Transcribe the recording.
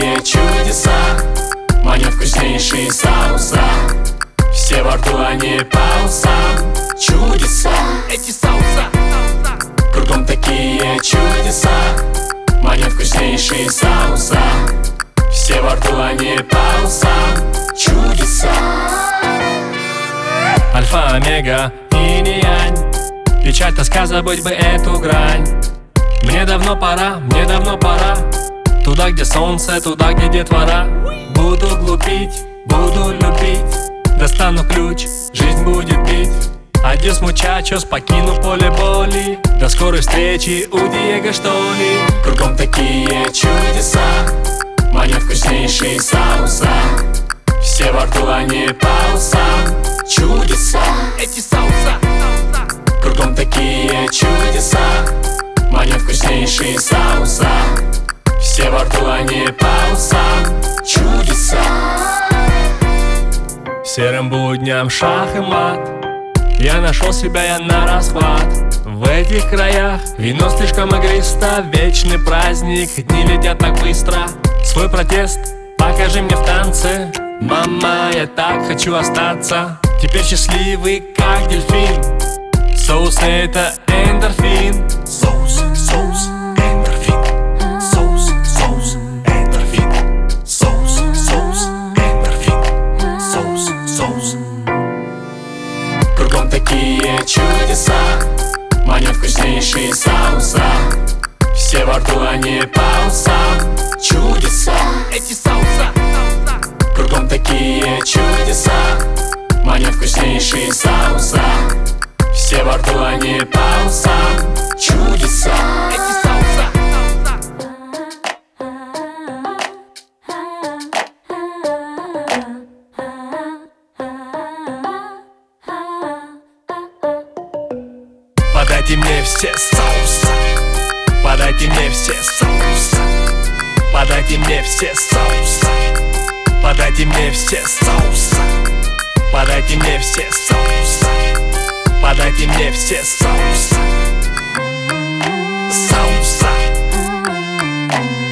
такие чудеса манят вкуснейшие соуса. Все во рту, они по усам. Чудеса, эти соуса. Кругом такие чудеса манят вкуснейшие соуса. Все во рту, они по усам. Чудеса. Альфа, омега, инь-янь. Печаль, тоска, забыть бы эту грань. Мне давно пора туда, где солнце, туда, где детвора. Буду глупить, буду любить. Достану ключ, жизнь будет бить. Адьос, мучачос, покину поле боли. До скорой встречи у Диего, что ли. Кругом такие чудеса манят вкуснейшие соуса. Все во рту, они по усам. Чудеса, эти соуса. Кругом такие чудеса манят вкуснейшие соуса. Все во рту, они по усам. Чудеса. Серым будням шах и мат. Я нашел себя, я на расхват. В этих краях вино слишком игристо. Вечный праздник, дни летят так быстро. Свой протест покажи мне в танце. Мама, я так хочу остаться. Теперь счастливый, как дельфин. Соус — это эндорфин. Соус, соус, эндорфин. Соус, соус, эндорфин. Соус, соус, эндорфин. Соус, соус. Кругом такие чудеса манят вкуснейшие соуса. Все во рту, они по усам. Чудеса, эти соуса. Кругом такие чудеса манят вкуснейшие соуса. Все во рту, они по усам. Чудеса, эти соуса. Подайте мне все соуса. Подайте мне все соуса. Подайте мне все соуса. Подайте мне все соуса. Подайте мне все соуса. Подайте мне все соуса. Соуса.